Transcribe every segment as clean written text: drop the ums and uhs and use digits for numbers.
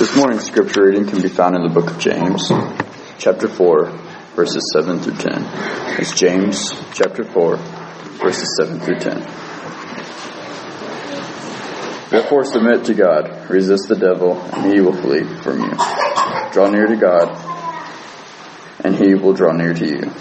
This morning's scripture reading can be found in the book of James, chapter 4, verses 7 through 10. It's James, chapter 4, verses 7 through 10. Therefore submit to God, resist the devil, and he will flee from you. Draw near to God, and he will draw near to you.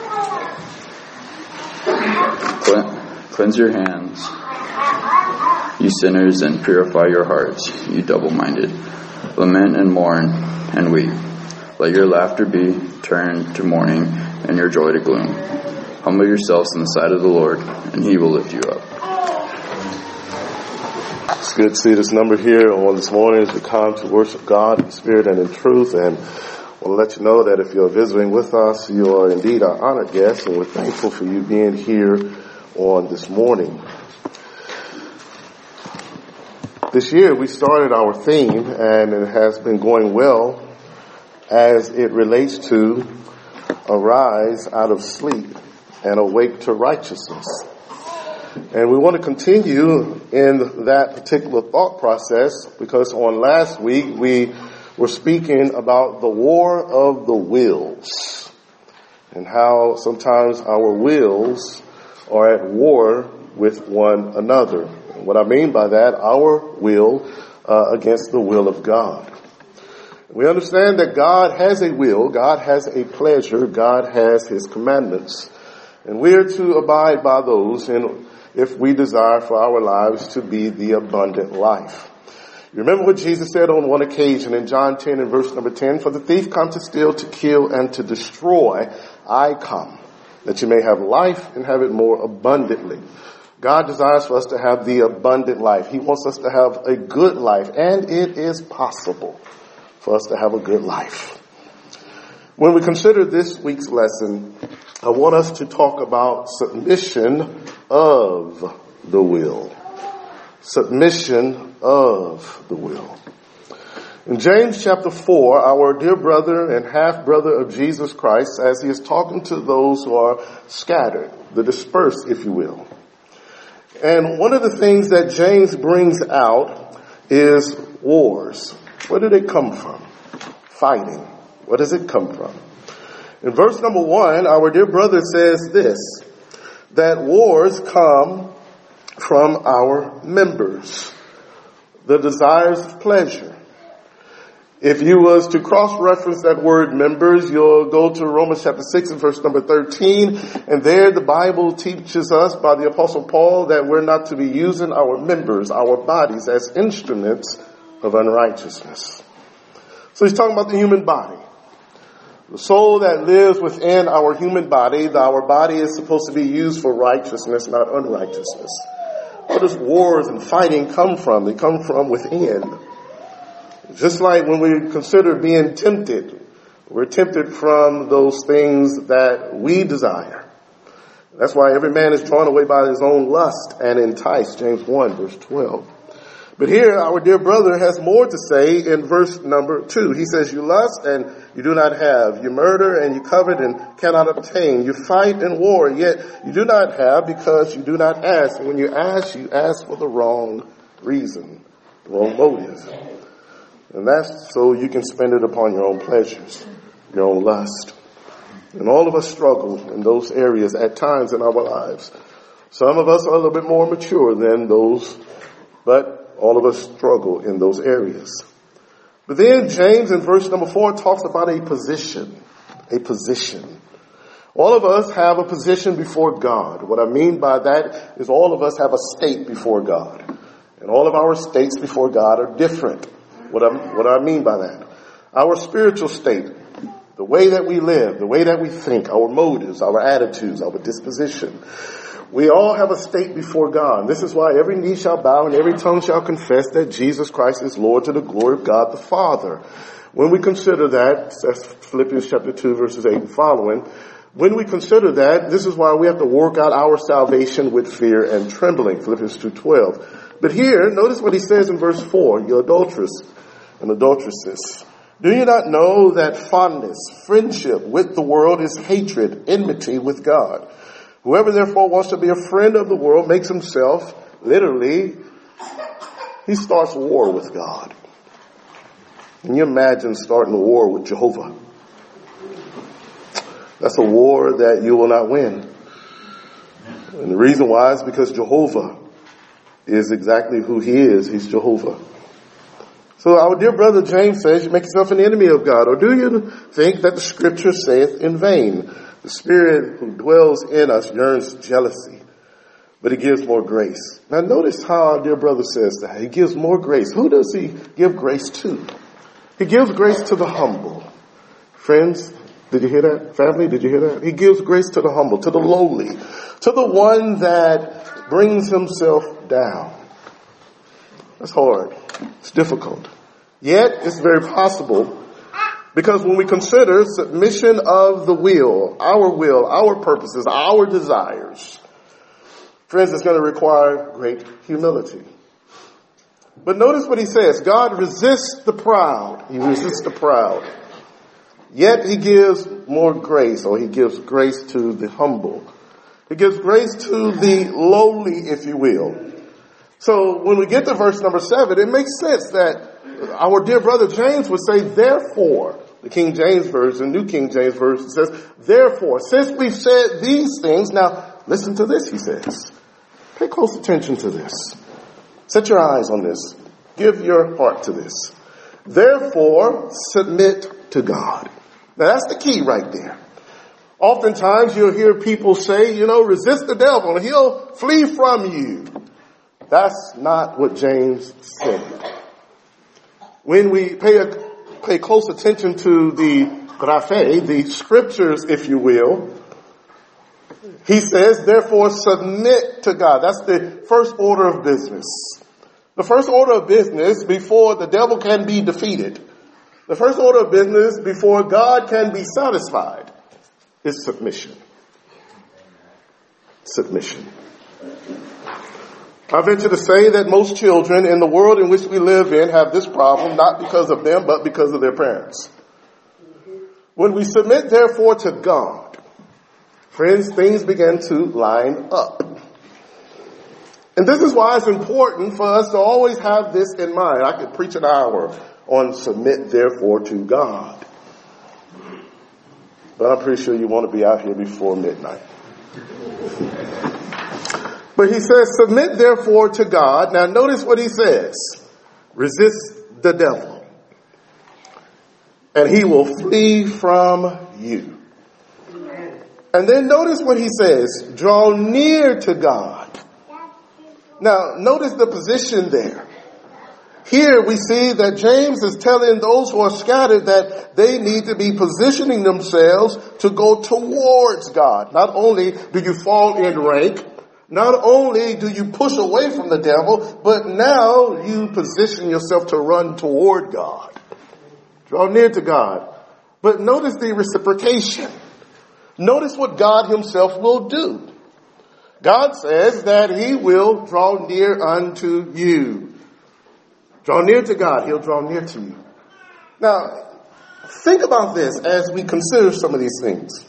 Cleanse your hands, you sinners, and purify your hearts, you double-minded. Lament and mourn and weep. Let your laughter be turned to mourning and your joy to gloom. Humble yourselves in the sight of the Lord, and he will lift you up. It's good to see this number here on this morning as we come to worship God in spirit and in truth. And I want to let you know that if you're visiting with us, you are indeed our honored guest, and we're thankful for you being here on this morning. This year we started our theme, and it has been going well as it relates to arise out of sleep and awake to righteousness. And we want to continue in that particular thought process because on last week we were speaking about the war of the wills and how sometimes our wills are at war with one another. And what I mean by that, our will against the will of God. We understand that God has a will, God has a pleasure, God has His commandments, and we are to abide by those if we desire for our lives to be the abundant life. You remember what Jesus said on one occasion in John 10 and verse number 10, "For the thief comes to steal, to kill, and to destroy. I come, that you may have life and have it more abundantly." God desires for us to have the abundant life. He wants us to have a good life, and it is possible for us to have a good life. When we consider this week's lesson, I want us to talk about submission of the will. Submission of the will. In James chapter 4, our dear brother and half-brother of Jesus Christ, as he is talking to those who are scattered, the dispersed, if you will. And one of the things that James brings out is wars. Where do they come from? Fighting. Where does it come from? In verse number 1, our dear brother says this, that wars come from our members, the desires of pleasure. If you was to cross-reference that word members, you'll go to Romans chapter 6 and verse number 13, and there the Bible teaches us by the Apostle Paul that we're not to be using our members, our bodies, as instruments of unrighteousness. So he's talking about the human body. The soul that lives within our human body is supposed to be used for righteousness, not unrighteousness. Where does wars and fighting come from? They come from within. Just like when we consider being tempted, we're tempted from those things that we desire. That's why every man is drawn away by his own lust and enticed, James 1 verse 12. But here our dear brother has more to say in verse number 2. He says, "You lust and you do not have. You murder and you covet and cannot obtain. You fight and war, yet you do not have because you do not ask. And when you ask for the wrong reason, the wrong motive. And that's so you can spend it upon your own pleasures, your own lust." And all of us struggle in those areas at times in our lives. Some of us are a little bit more mature than those, but all of us struggle in those areas. But then James in verse number 4 talks about a position. A position. All of us have a position before God. What I mean by that is all of us have a state before God. And all of our states before God are different. What I mean by that? Our spiritual state, the way that we live, the way that we think, our motives, our attitudes, our disposition. We all have a state before God. This is why every knee shall bow and every tongue shall confess that Jesus Christ is Lord to the glory of God the Father. When we consider that, that's Philippians chapter 2 verses 8 and following. When we consider that, this is why we have to work out our salvation with fear and trembling, Philippians 2:12. But here, notice what he says in verse 4, "You adulterous and adulteresses. Do you not know that fondness, friendship with the world is hatred, enmity with God? Whoever therefore wants to be a friend of the world makes himself, literally, he starts war with God. Can you imagine starting a war with Jehovah? That's a war that you will not win. And the reason why is because Jehovah is exactly who he is. He's Jehovah. So our dear brother James says, you make yourself an enemy of God. Or do you think that the scripture saith in vain? The Spirit who dwells in us yearns jealousy, but he gives more grace. Now notice how our dear brother says that. He gives more grace. Who does he give grace to? He gives grace to the humble. Friends, did you hear that? Family, did you hear that? He gives grace to the humble, to the lowly, to the one that brings himself down. That's hard. It's difficult. Yet, it's very possible, because when we consider submission of the will, our purposes, our desires, friends, it's going to require great humility. But notice what he says. God resists the proud. He resists the proud. Yet he gives more grace, or he gives grace to the humble. He gives grace to the lowly, if you will. So when we get to verse number 7, it makes sense that our dear brother James would say, therefore, the King James Version, New King James Version says, therefore, since we've said these things, now listen to this, he says. Pay close attention to this. Set your eyes on this. Give your heart to this. Therefore, submit to God. Now that's the key right there. Oftentimes you'll hear people say, resist the devil and he'll flee from you. That's not what James said. When we pay close attention to the graphe, the scriptures, if you will, he says, therefore submit to God. That's the first order of business. The first order of business before the devil can be defeated. The first order of business before God can be satisfied is submission. Submission. I venture to say that most children in the world in which we live in have this problem, not because of them, but because of their parents. When we submit, therefore, to God, friends, things begin to line up. And this is why it's important for us to always have this in mind. I could preach an hour on submit, therefore, to God. But I'm pretty sure you want to be out here before midnight. But he says, submit, therefore, to God. Now, notice what he says. Resist the devil, and he will flee from you. And then notice what he says. Draw near to God. Now, notice the position there. Here we see that James is telling those who are scattered that they need to be positioning themselves to go towards God. Not only do you fall in rank, not only do you push away from the devil, but now you position yourself to run toward God. Draw near to God. But notice the reciprocation. Notice what God himself will do. God says that he will draw near unto you. Draw near to God, he'll draw near to you. Now, think about this as we consider some of these things.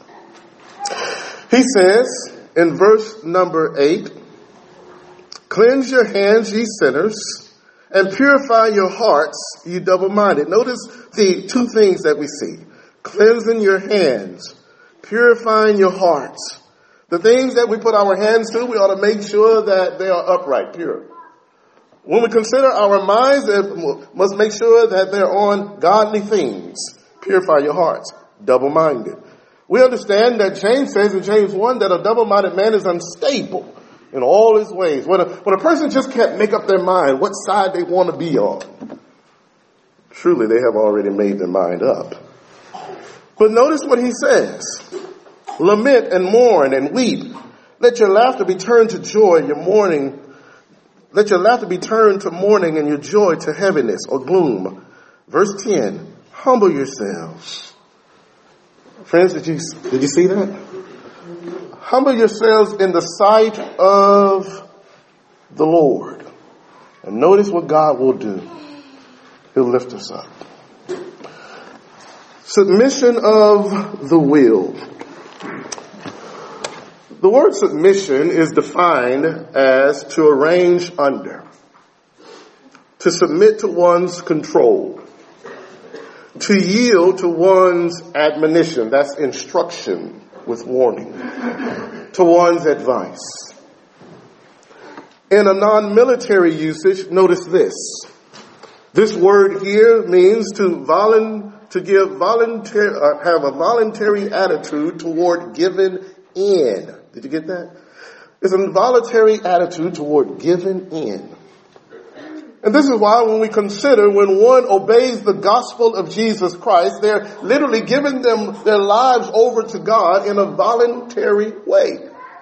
He says in verse number 8, cleanse your hands, ye sinners, and purify your hearts, ye double-minded. Notice the two things that we see. Cleansing your hands, purifying your hearts. The things that we put our hands to, we ought to make sure that they are upright, pure. When we consider our minds, we must make sure that they're on godly things. Purify your hearts, double-minded. We understand that James says in James 1 that a double-minded man is unstable in all his ways. When a person just can't make up their mind what side they want to be on, truly they have already made their mind up. But notice what he says. Lament and mourn and weep. Let your laughter be turned to joy and your mourning. Let your laughter be turned to mourning and your joy to heaviness or gloom. Verse 10, humble yourselves. Friends, did you see that? Humble yourselves in the sight of the Lord. And notice what God will do. He'll lift us up. Submission of the will. The word submission is defined as to arrange under, to submit to one's control. To yield to one's admonition, that's instruction with warning, to one's advice. In a non-military usage, notice this. This word here means have a voluntary attitude toward giving in. Did you get that? It's an involuntary attitude toward giving in. And this is why when one obeys the gospel of Jesus Christ, they're literally giving them their lives over to God in a voluntary way.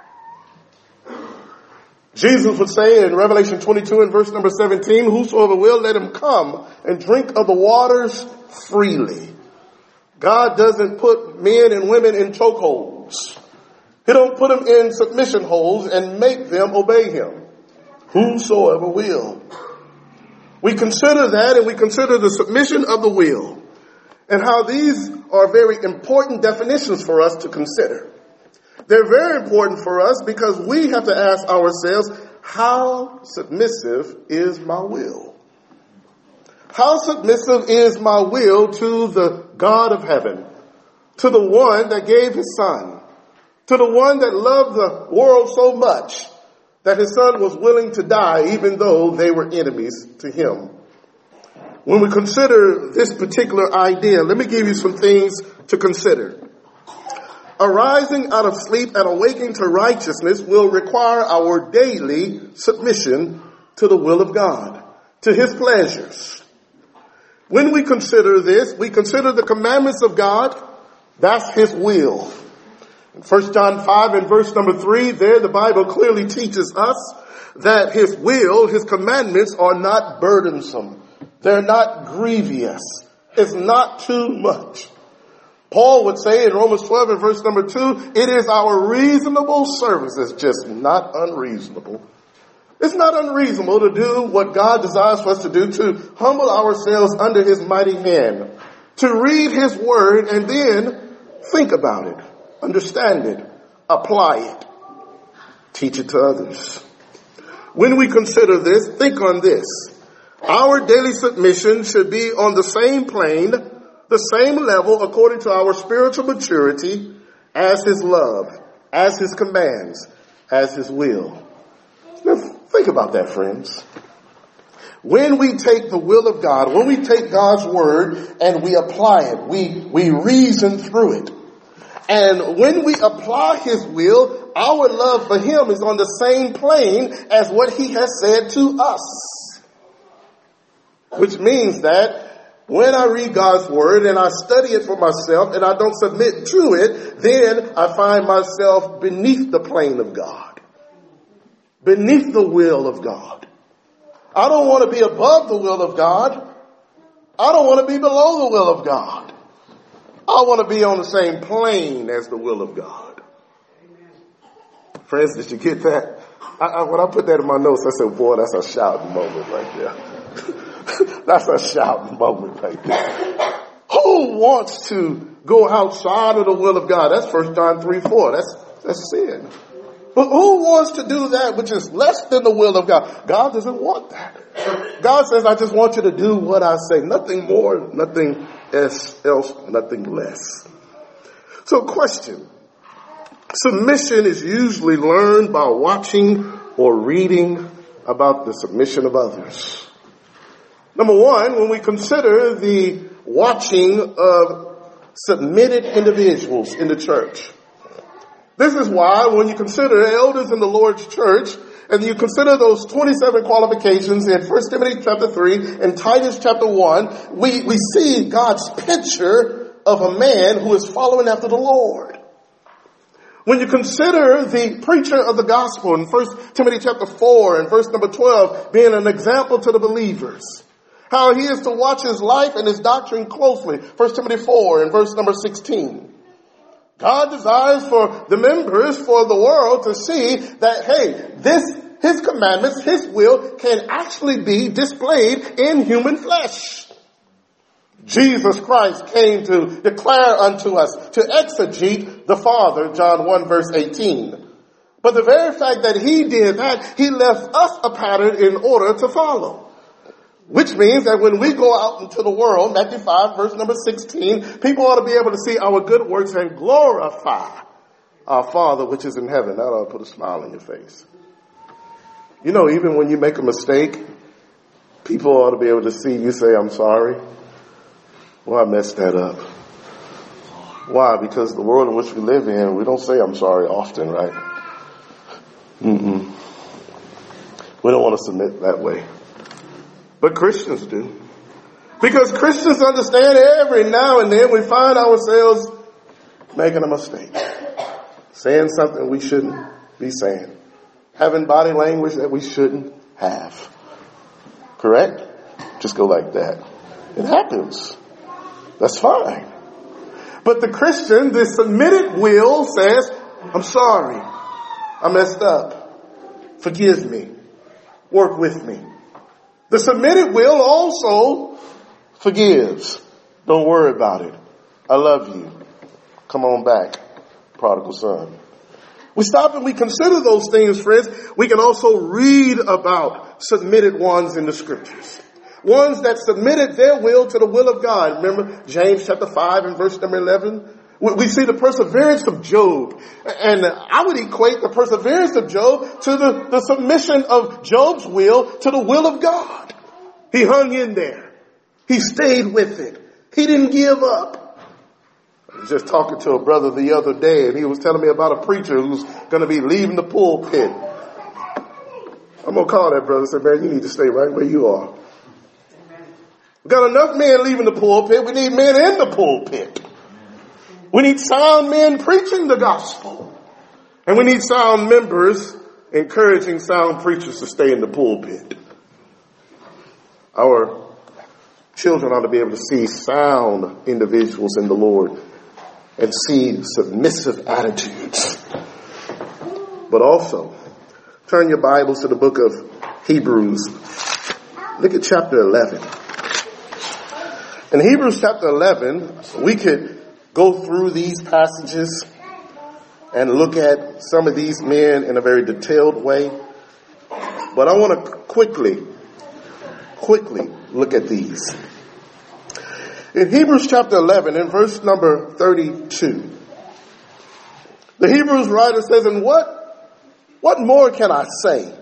Jesus would say in Revelation 22 and verse number 17, whosoever will, let him come and drink of the waters freely. God doesn't put men and women in chokeholds. He don't put them in submission holds and make them obey him. Whosoever will. We consider that, and we consider the submission of the will and how these are very important definitions for us to consider. They're very important for us because we have to ask ourselves, how submissive is my will? How submissive is my will to the God of heaven, to the one that gave his son, to the one that loved the world so much that his son was willing to die even though they were enemies to him. When we consider this particular idea, let me give you some things to consider. Arising out of sleep and awaking to righteousness will require our daily submission to the will of God, to his pleasures. When we consider this, we consider the commandments of God. That's his will. In 1 John 5 and verse number 3, there the Bible clearly teaches us that his will, his commandments are not burdensome. They're not grievous. It's not too much. Paul would say in Romans 12 and verse number 2, it is our reasonable service. It's just not unreasonable. It's not unreasonable to do what God desires for us to do, to humble ourselves under his mighty hand, to read his word and then think about it, understand it, apply it, teach it to others. When we consider this, think on this. Our daily submission should be on the same plane, the same level according to our spiritual maturity as his love, as his commands, as his will. Now, think about that, friends. When we take the will of God, when we take God's word and we apply it, we reason through it. And when we apply his will, our love for him is on the same plane as what he has said to us. Which means that when I read God's word and I study it for myself and I don't submit to it, then I find myself beneath the plane of God, beneath the will of God. I don't want to be above the will of God. I don't want to be below the will of God. I want to be on the same plane as the will of God. Friends, did you get that? When I put that in my notes, I said, boy, that's a shouting moment right there. That's a shouting moment right there. Who wants to go outside of the will of God? That's 1 John 3:4. That's sin. But who wants to do that which is less than the will of God? God doesn't want that. God says, I just want you to do what I say. Nothing more, nothing else, nothing less. So question. Submission is usually learned by watching or reading about the submission of others. Number one, when we consider the watching of submitted individuals in the church. This is why when you consider elders in the Lord's church, and you consider those 27 qualifications in 1 Timothy chapter 3 and Titus chapter 1, we see God's picture of a man who is following after the Lord. When you consider the preacher of the gospel in 1 Timothy chapter 4 and verse number 12 being an example to the believers, how he is to watch his life and his doctrine closely. 1 Timothy 4 and verse number 16. God desires for the members, for the world to see that, hey, his commandments, his will can actually be displayed in human flesh. Jesus Christ came to declare unto us, to exegete the Father, John 1 verse 18. But the very fact that he did that, he left us a pattern in order to follow. Which means that when we go out into the world, Matthew 5, verse number 16, people ought to be able to see our good works and glorify our Father which is in heaven. That ought to put a smile on your face. You know, even when you make a mistake, people ought to be able to see you say, I'm sorry. Well, I messed that up. Why? Because the world in which we live in, we don't say I'm sorry often, right? We don't want to submit that way. But Christians do. Because Christians understand every now and then we find ourselves making a mistake. Saying something we shouldn't be saying. Having body language that we shouldn't have. Correct? Just go like that. It happens. That's fine. But the Christian, the submitted will says, I'm sorry. I messed up. Forgive me. Work with me. The submitted will also forgives. Don't worry about it. I love you. Come on back, prodigal son. We stop and we consider those things, friends. We can also read about submitted ones in the scriptures. Ones that submitted their will to the will of God. Remember James chapter 5 and verse number 11? We see the perseverance of Job. And I would equate the perseverance of Job to the submission of Job's will to the will of God. He hung in there. He stayed with it. He didn't give up. I was just talking to a brother the other day, and he was telling me about a preacher who's going to be leaving the pulpit. I'm going to call that brother and say, man, you need to stay right where you are. We've got enough men leaving the pulpit. We need men in the pulpit. We need sound men preaching the gospel. And we need sound members encouraging sound preachers to stay in the pulpit. Our children ought to be able to see sound individuals in the Lord and see submissive attitudes. But also, turn your Bibles to the book of Hebrews. Look at chapter 11. In Hebrews chapter 11, we could go through these passages and look at some of these men in a very detailed way. But I want to quickly look at these. In Hebrews chapter 11, in verse number 32, the Hebrews writer says, and what more can I say?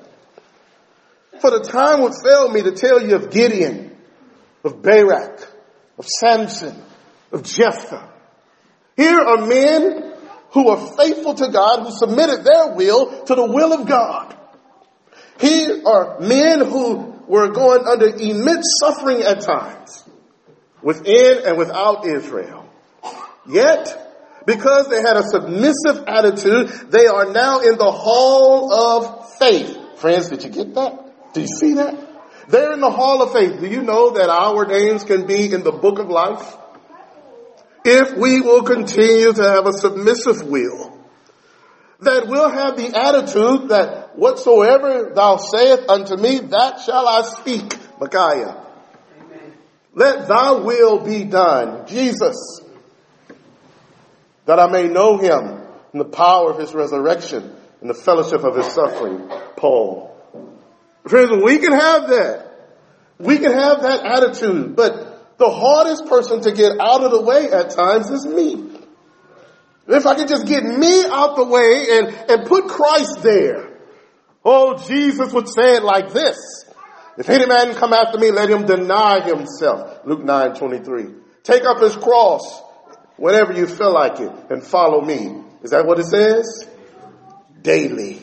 For the time would fail me to tell you of Gideon, of Barak, of Samson, of Jephthah. Here are men who are faithful to God, who submitted their will to the will of God. Here are men who were going under immense suffering at times, within and without Israel. Yet, because they had a submissive attitude, they are now in the hall of faith. Friends, did you get that? Do you see that? They're in the hall of faith. Do you know that our names can be in the book of life? If we will continue to have a submissive will, that we'll have the attitude that whatsoever thou sayest unto me, that shall I speak. Micaiah. Amen. Let thy will be done, Jesus, that I may know him in the power of his resurrection and the fellowship of his suffering. Paul. Friends, we can have that. We can have that attitude, but the hardest person to get out of the way at times is me. If I could just get me out the way and put Christ there. Oh, Jesus would say it like this. If any man come after me, let him deny himself. Luke 9:23. Take up his cross whenever you feel like it and follow me. Is that what it says? Daily.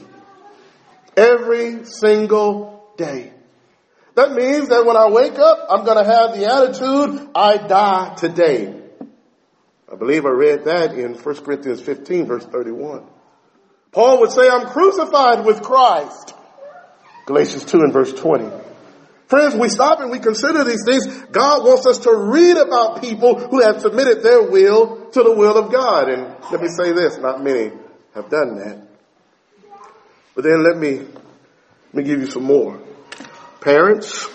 Every single day. That means that when I wake up, I'm going to have the attitude, I die today. I believe I read that in 1 Corinthians 15, verse 31. Paul would say, I'm crucified with Christ. Galatians 2 and verse 20. Friends, we stop and we consider these things. God wants us to read about people who have submitted their will to the will of God. And let me say this, not many have done that. But then let me give you some more. Parents,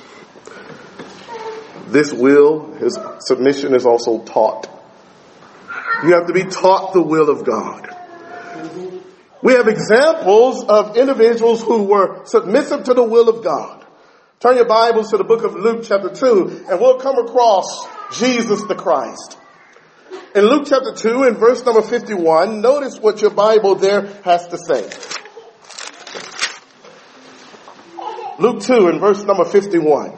this will, his submission is also taught. You have to be taught the will of God. We have examples of individuals who were submissive to the will of God. Turn your Bibles to the book of Luke chapter 2, and we'll come across Jesus the Christ. In Luke chapter 2, in verse number 51, notice what your Bible there has to say. Luke 2, in verse number 51.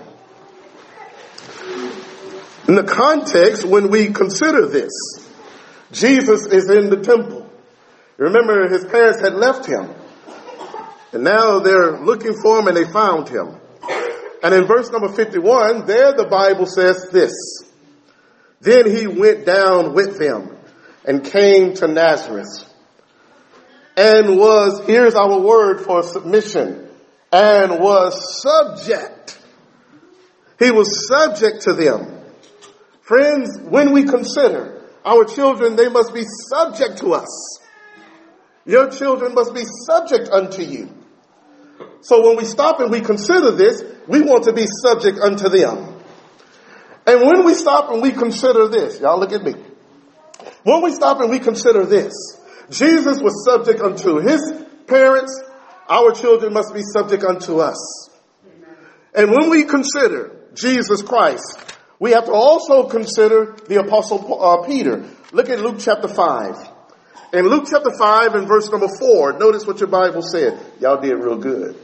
In the context, when we consider this, Jesus is in the temple. Remember, his parents had left him. And now they're looking for him and they found him. And in verse number 51, there the Bible says this. Then he went down with them and came to Nazareth and was, here's our word for submission, and was subject. He was subject to them. Friends, when we consider our children, they must be subject to us. Your children must be subject unto you. So when we stop and we consider this, we want to be subject unto them. And when we stop and we consider this, y'all look at me. When we stop and we consider this, Jesus was subject unto his parents. Our children must be subject unto us. And when we consider Jesus Christ, we have to also consider the apostle Peter. Look at Luke chapter 5. In Luke chapter 5 and verse number 4, notice what your Bible said. Y'all did real good.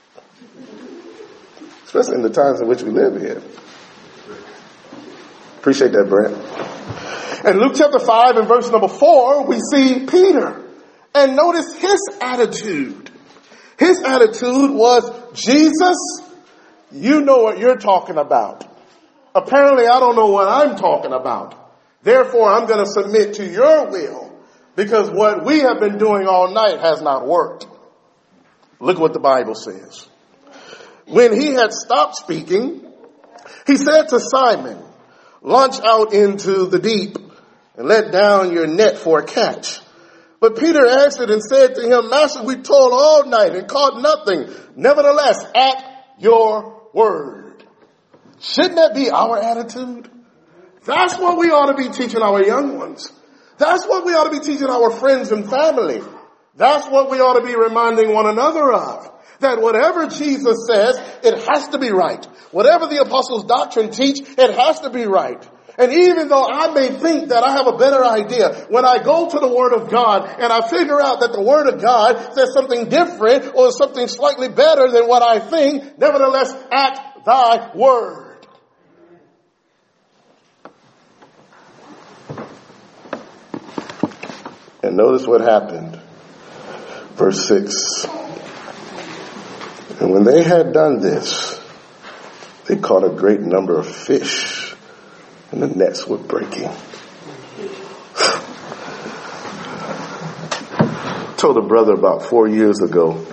Especially in the times in which we live here. Appreciate that, Brent. In Luke chapter 5 and verse number 4, we see Peter. And notice his attitude. His attitude was, Jesus, you know what you're talking about. Apparently, I don't know what I'm talking about. Therefore, I'm going to submit to your will. Because what we have been doing all night has not worked. Look what the Bible says. When he had stopped speaking, he said to Simon, launch out into the deep and let down your net for a catch. But Peter answered and said to him, Master, we toiled all night and caught nothing. Nevertheless, at your word. Shouldn't that be our attitude? That's what we ought to be teaching our young ones. That's what we ought to be teaching our friends and family. That's what we ought to be reminding one another of. That whatever Jesus says, it has to be right. Whatever the apostles' doctrine teach, it has to be right. And even though I may think that I have a better idea, when I go to the Word of God and I figure out that the Word of God says something different or something slightly better than what I think, nevertheless, at thy word. And notice what happened. Verse 6. And when they had done this, they caught a great number of fish, and the nets were breaking. I told a brother about 4 years ago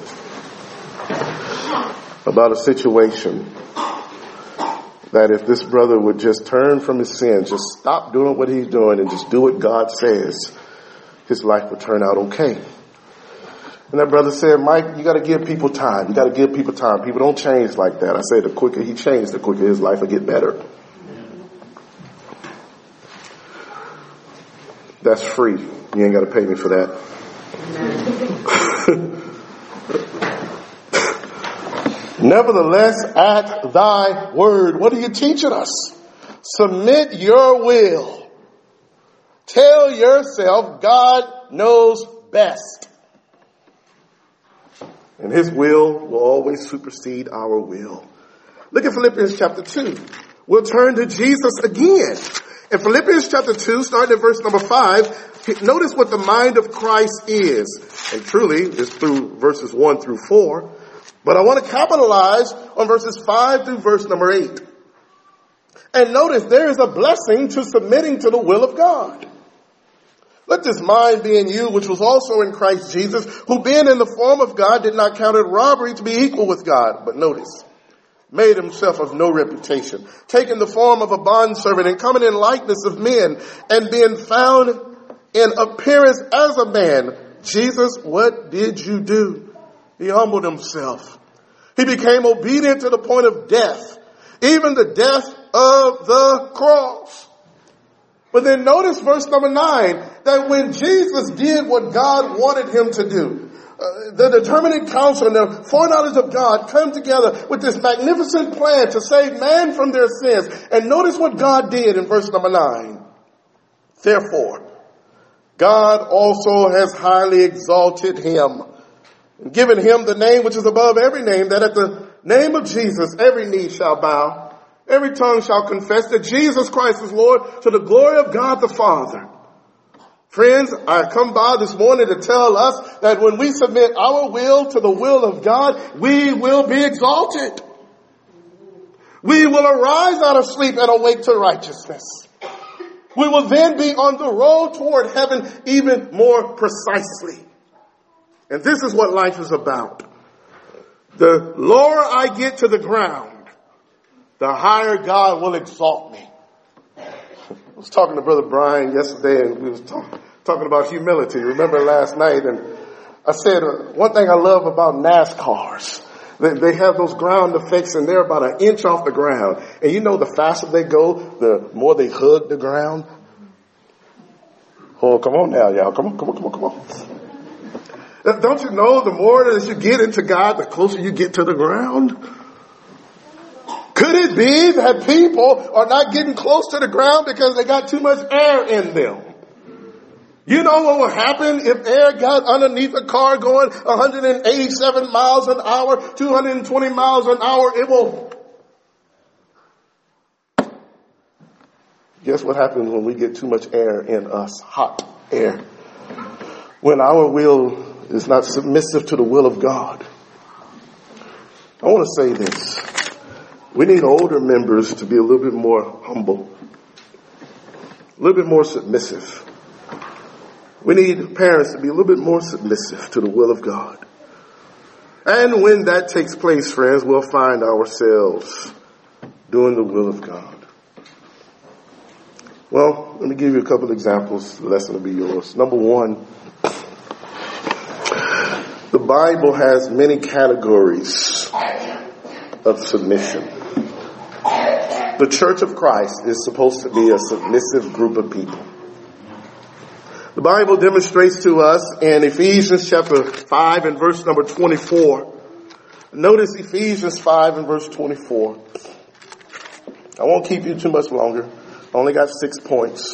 about a situation that if this brother would just turn from his sins, just stop doing what he's doing and just do what God says, his life would turn out okay. And that brother said, Mike, you got to give people time. You got to give people time. People don't change like that. I say the quicker he changed, the quicker his life will get better. That's free. You ain't got to pay me for that. Nevertheless, at thy word. What are you teaching us? Submit your will. Tell yourself God knows best. And his will always supersede our will. Look at Philippians chapter 2. We'll turn to Jesus again. In Philippians chapter 2, starting at verse number 5, notice what the mind of Christ is. And truly, it's through verses 1 through 4. But I want to capitalize on verses 5 through verse number 8. And notice there is a blessing to submitting to the will of God. Let this mind be in you, which was also in Christ Jesus, who being in the form of God did not count it robbery to be equal with God. But notice, made himself of no reputation, taking the form of a bondservant and coming in likeness of men, and being found in appearance as a man. Jesus, what did you do? He humbled himself. He became obedient to the point of death, even the death of the cross. But then notice verse number 9, that when Jesus did what God wanted him to do, the determining counsel and the foreknowledge of God come together with this magnificent plan to save man from their sins. And notice what God did in verse number 9. Therefore, God also has highly exalted him and given him the name which is above every name, that at the name of Jesus every knee shall bow, every tongue shall confess that Jesus Christ is Lord, to the glory of God the Father. Friends, I come by this morning to tell us that when we submit our will to the will of God, we will be exalted. We will arise out of sleep and awake to righteousness. We will then be on the road toward heaven even more precisely. And this is what life is about. The lower I get to the ground, the higher God will exalt me. I was talking to Brother Brian yesterday, and we was talking about humility. Remember last night, and I said one thing I love about NASCARs. They have those ground effects, and they're about an inch off the ground. And you know, the faster they go, the more they hug the ground. Oh, come on now, y'all. Come on. Don't you know the more that you get into God, the closer you get to the ground? Could it be that people are not getting close to the ground because they got too much air in them? You know what will happen if air got underneath a car going 187 miles an hour, 220 miles an hour? It will. Guess what happens when we get too much air in us? Hot air. When our will is not submissive to the will of God. I want to say this. We need older members to be a little bit more humble, a little bit more submissive. We need parents to be a little bit more submissive to the will of God. And when that takes place, friends, we'll find ourselves doing the will of God. Well, let me give you a couple of examples. The lesson will be yours. Number one, the Bible has many categories of submission. The Church of Christ is supposed to be a submissive group of people. The Bible demonstrates to us in Ephesians chapter 5 and verse number 24. Notice Ephesians 5 and verse 24. I won't keep you too much longer. I only got 6 points.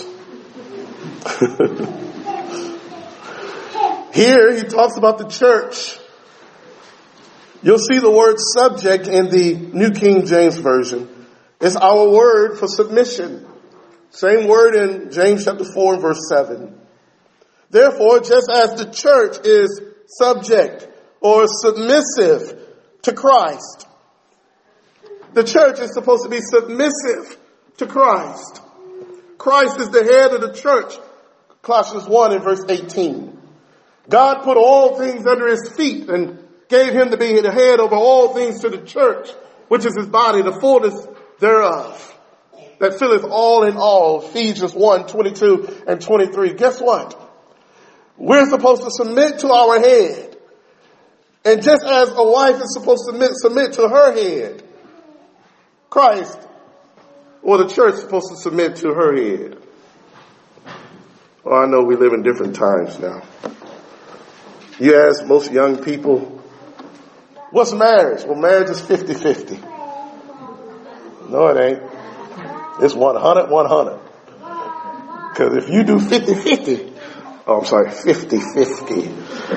Here he talks about the church. You'll see the word subject in the New King James Version. It's our word for submission. Same word in James chapter 4 and verse 7. Therefore, just as the church is subject or submissive to Christ, the church is supposed to be submissive to Christ. Christ is the head of the church. Colossians 1 and verse 18. God put all things under his feet and gave him to be the head over all things to the church, which is his body, the fullness thereof, that filleth all in all. Ephesians 1, 22 and 23. Guess what? We're supposed to submit to our head. And just as a wife is supposed to submit to her head, Christ or the church is supposed to submit to her head. Oh, I know we live in different times now. You ask most young people, what's marriage? Well, marriage is 50-50. No, it ain't. It's 100-100. Because if you do 50-50, oh, I'm sorry, 50-50.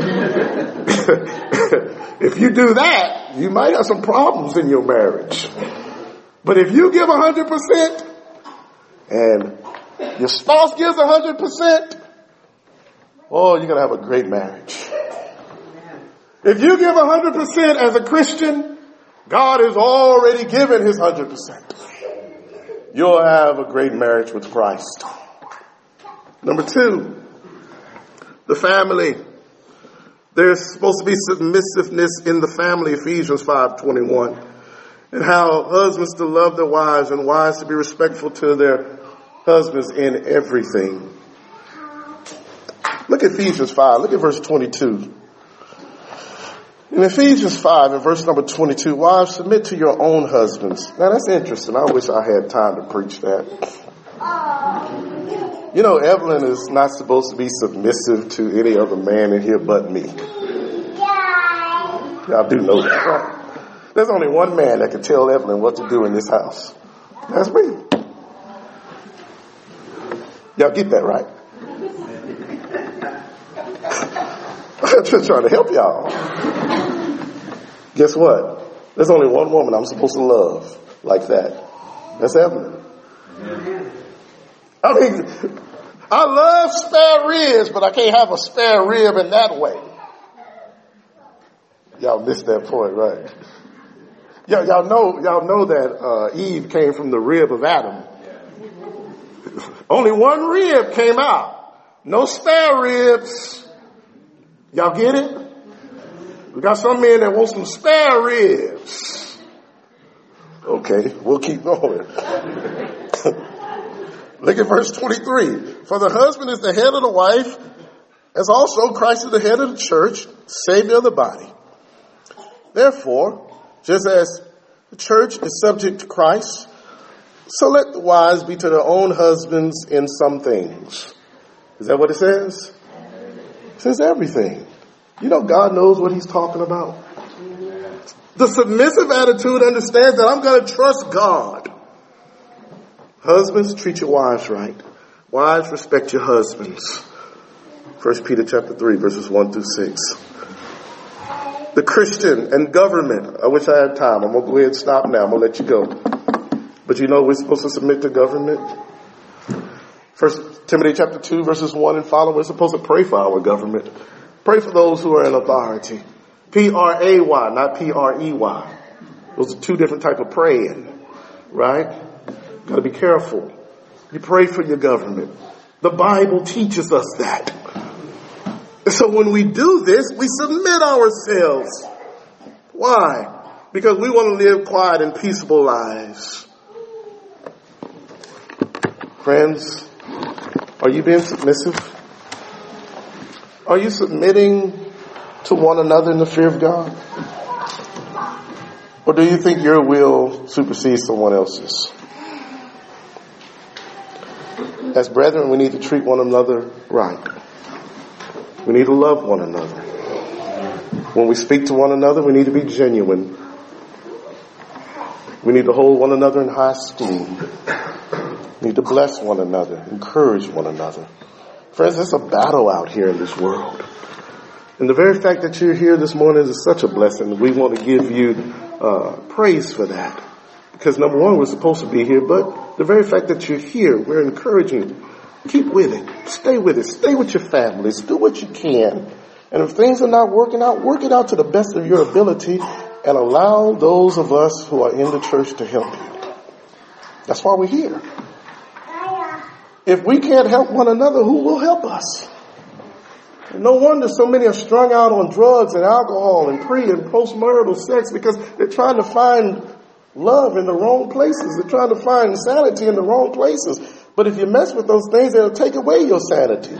If you do that, you might have some problems in your marriage. But if you give 100% and your spouse gives 100%, oh, you're going to have a great marriage. If you give 100% as a Christian, God has already given his 100%. You'll have a great marriage with Christ. Number two, the family. There's supposed to be submissiveness in the family, Ephesians 5:21. And how husbands to love their wives and wives to be respectful to their husbands in everything. Look at Ephesians 5. Look at verse 22. In Ephesians 5 and verse number 22, wives, submit to your own husbands. Now that's interesting. I wish I had time to preach that. You know, Evelyn is not supposed to be submissive to any other man in here but me. Y'all do know that, right? There's only one man that can tell Evelyn what to do in this house. That's me. Y'all get that, right? I'm just trying to help y'all. Guess what? There's only one woman I'm supposed to love like that. That's Evelyn. I mean, I love spare ribs, but I can't have a spare rib in that way. Y'all missed that point, right? Y'all know that Eve came from the rib of Adam. Only one rib came out. No spare ribs. Y'all get it? We got some men that want some spare ribs. Okay, we'll keep going. Look at verse 23. For the husband is the head of the wife, as also Christ is the head of the church, Savior of the body. Therefore, just as the church is subject to Christ, so let the wives be to their own husbands in some things. Is that what it says? It says everything. You know, God knows what he's talking about. The submissive attitude understands that I'm going to trust God. Husbands, treat your wives right. Wives, respect your husbands. 1 Peter chapter 3, verses 1 through 6. The Christian and government. I wish I had time. I'm going to go ahead and stop now. I'm going to let you go. But you know we're supposed to submit to government? 1 Timothy chapter 2, verses 1 and following. We're supposed to pray for our government. Pray for those who are in authority. P-R-A-Y, not P-R-E-Y. Those are two different types of praying, right? Got to be careful. You pray for your government. The Bible teaches us that. So when we do this, we submit ourselves. Why? Because we want to live quiet and peaceable lives. Friends, are you being submissive? Are you submitting to one another in the fear of God? Or do you think your will supersedes someone else's? As brethren, we need to treat one another right. We need to love one another. When we speak to one another, we need to be genuine. We need to hold one another in high esteem. We need to bless one another, encourage one another. Friends, there's a battle out here in this world. And the very fact that you're here this morning is such a blessing. We want to give you praise for that. Because number one, we're supposed to be here, but the very fact that you're here, we're encouraging you. Keep with it. Stay with it. Stay with your families. Do what you can. And if things are not working out, work it out to the best of your ability and allow those of us who are in the church to help you. That's why we're here. If we can't help one another, who will help us? No wonder so many are strung out on drugs and alcohol and pre- and post-marital sex because they're trying to find love in the wrong places. They're trying to find sanity in the wrong places. But if you mess with those things, it'll take away your sanity.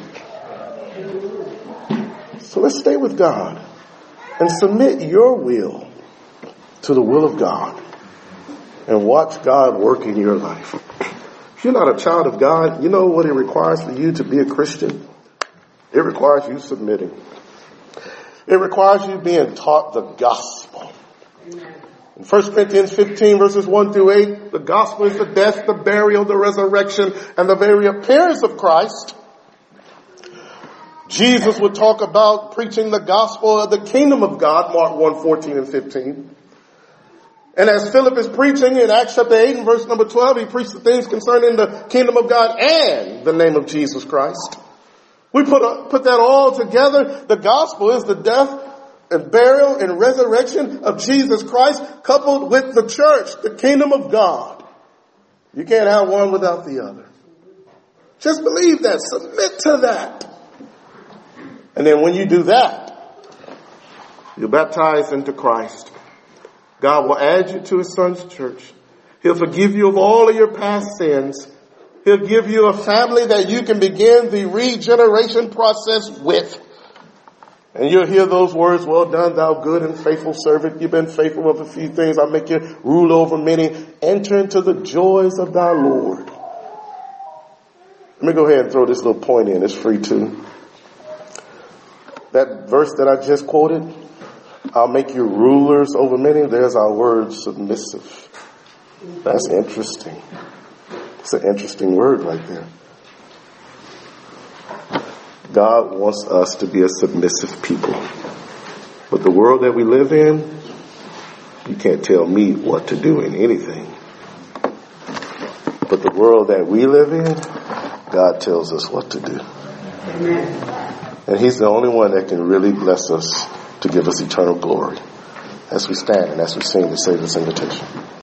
So let's stay with God and submit your will to the will of God and watch God work in your life. If you're not a child of God, you know what it requires for you to be a Christian? It requires you submitting. It requires you being taught the gospel. In 1 Corinthians 15 verses 1 through 8, the gospel is the death, the burial, the resurrection, and the very appearance of Christ. Jesus would talk about preaching the gospel of the kingdom of God, Mark 1, 14 and 15. And as Philip is preaching in Acts chapter 8 and verse number 12, he preached the things concerning the kingdom of God and the name of Jesus Christ. We put that all together. The gospel is the death and burial and resurrection of Jesus Christ coupled with the church, the kingdom of God. You can't have one without the other. Just believe that. Submit to that. And then when you do that, you're baptized into Christ. God will add you to his son's church. He'll forgive you of all of your past sins. He'll give you a family that you can begin the regeneration process with. And you'll hear those words, well done, thou good and faithful servant. You've been faithful of a few things. I'll make you rule over many. Enter into the joys of thy Lord. Let me go ahead and throw this little point in. It's free too. That verse that I just quoted, I'll make you rulers over many. There's our word submissive. That's interesting. It's an interesting word right there. God wants us to be a submissive people. But the world that we live in, you can't tell me what to do in anything. But the world that we live in, God tells us what to do. Amen. And He's the only one that can really bless us to give us eternal glory. As we stand and as we sing, we say this invitation.